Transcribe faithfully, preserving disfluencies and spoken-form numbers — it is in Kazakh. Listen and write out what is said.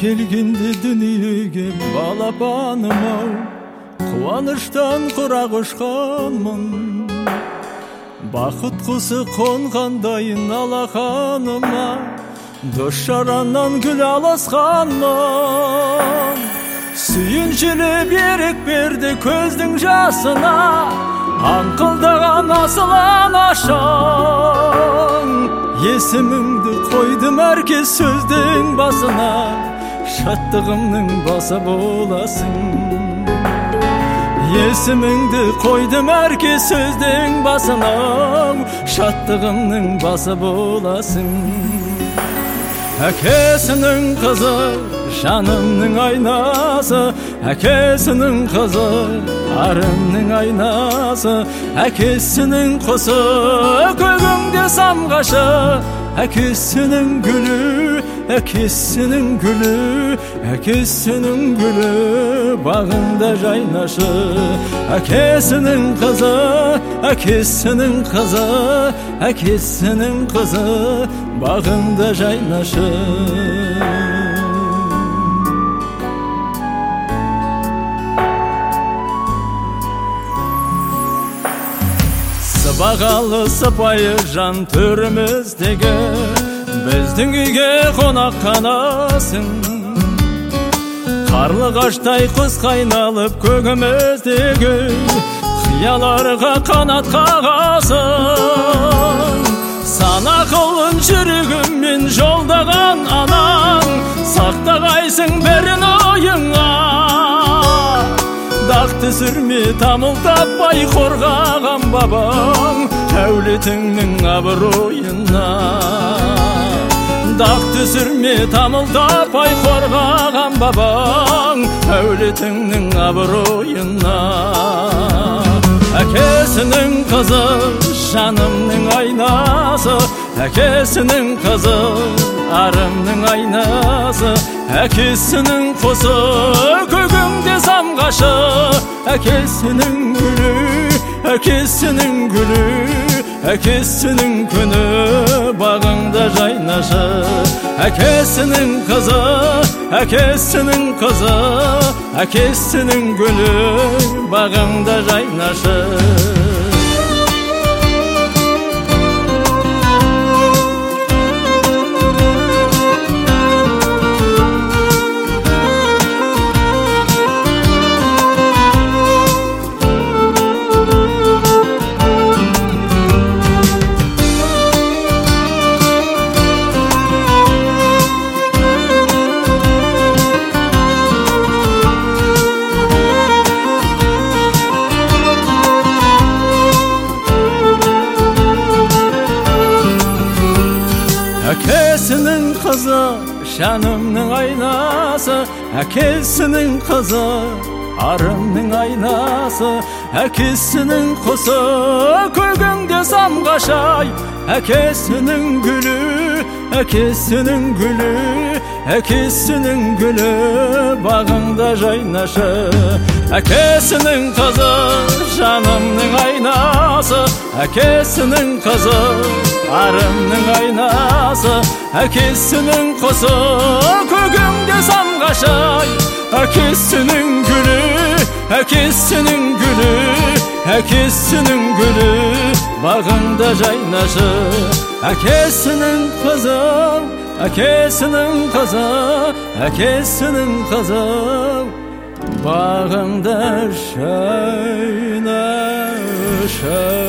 келгенде дүниеге балапаным-ау, қуаныштан құрақ ұшқанмын. Бақыт құсы қонғандайын алақаныма, дос жараннан гүл алысқанмын. Сүйіншілі берік берді көздің жасына, аңқылдаған асыл анашың. Есіміңді қойдым әркез сөздің басына, шаттығымның басы боласың. Есіміңді қойдым әркез сөздің басына, шаттығымның басы боласың. Әкесінің қызы, жанымның айнасы, әкесінің қызы, арымның айнасы, әкесінің құсы, көгіңде самғашы, әкесінің гүлі, әкесінің гүлі, әкесінің гүлі, бағында жайнашы. Әкесінің қызы, әкесінің қызы, әкесінің қызы, бағында жайнашы. Сыбағалы сыпайы жан төріміздегі, біздің үйге қонақ қанасың. Қарлығаштай құс қайналып көгіміздегі, қияларға қанат қағасың. Сана қылын жүрегіммен жолдаған анаң, сақтағайсың бәрін ойыңа. Дақ түсірме тамыл таппай қорғаған бабаң, әулетіңнің абыройына. Дақ түсірме тамыл таппай қорғаған бабаң, әулетіңнің абыройына. Әкесінің қызы, жанымның айнасы, әкесінің қызы, арымның айнасы, әкесінің құсы, көгіңде самғашы, әкесінің гүлі, әкесінің гүлі, әкесінің күні, бағыңда жайнашы. Әкесінің қызы, әкесінің қызы, әкесінің гүлі, бағыңда жайнашы. Әкесінің қызы, жанымның айнасы, әкесінің қызы, арымның айнасы, әкесінің құсы, көгіңде самғашай, әкесінің гүлі, әкесінің гүлі, әкесінің гүлі, бағыңда жайнашы. Әкесінің қызы, жанымның айнасы, әкесінің қызы, арымның айнасы, әкесінің құсы, көгіңде самғашай, әкесінің гүлі, әкесінің гүлі, әкесінің гүлі, бағыңда жайнашы. Әкесінің қызы, әкесінің қызы, әкесінің қызы, бағыңда жайнашы.